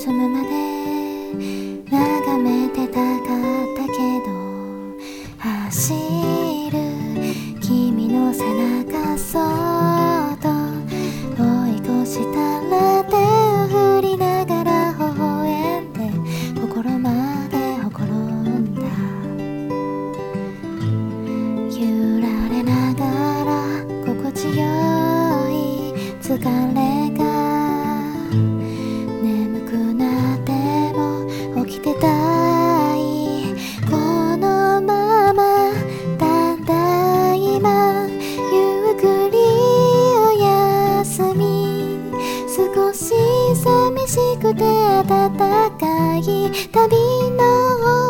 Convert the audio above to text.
済むまで眺めてたかったけど、走る君の背中そっと追い越したら、手を振りながら微笑んで心までほころんだ。揺られながら心地よい疲れが、眠くなっても起きてたい。このままただいまゆっくりおやすみ。少し寂しくて暖かい旅の